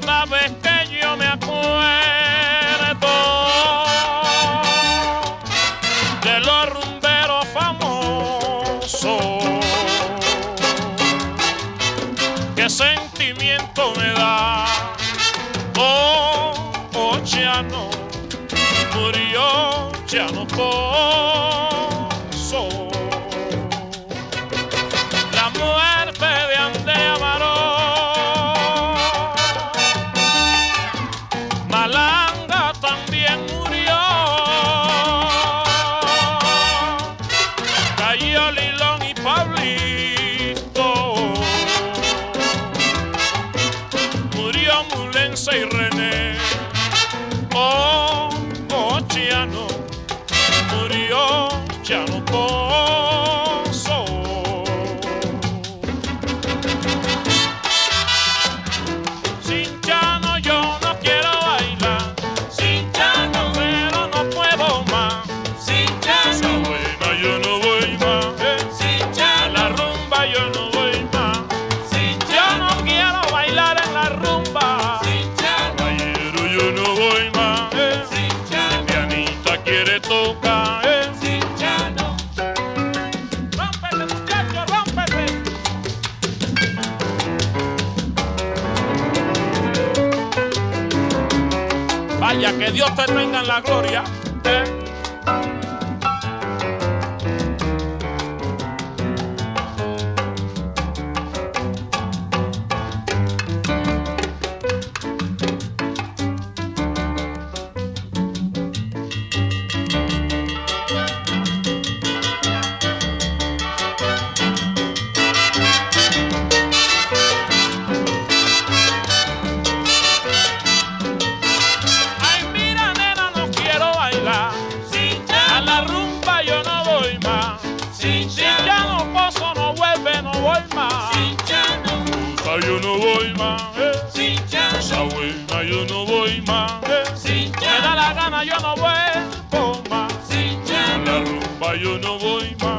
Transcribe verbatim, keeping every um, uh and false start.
Cada vez que yo me acuerdo de los rumberos famosos, qué sentimiento me da. Oh, oh, Chano, murió Chano Pozo. La muerte de Andrea Barón, Malanga también murió. Cayó Lilón y Pablito, murió Mulense y René. Oh, oh, Chano, murió Chano Pozo. Sin Chano yo no quiero bailar, sin Chano pero no puedo más, sin Chano buena yo no voy más, eh. Sin Chano a la rumba yo no voy más, sin Chano yo no quiero bailar en la rumba, sin Chano caballero yo no voy más, eh. Sin Chano mi pianista quiere tocar, eh. Sin Chano rómpete muchacho, rómpete. Vaya, que Dios te tenga en la gloria, eh. Ay, mira, nena, no quiero bailar, sin Chano a la rumba yo no voy más, sin Chano Pozo no vuelve, no voy más, sin Chano Usa yo no voy más, eh. Sin Chano esa buena yo no voy más, eh. Sin Chano me da la gana yo no vuelvo más, sin Chano a la rumba yo no voy más.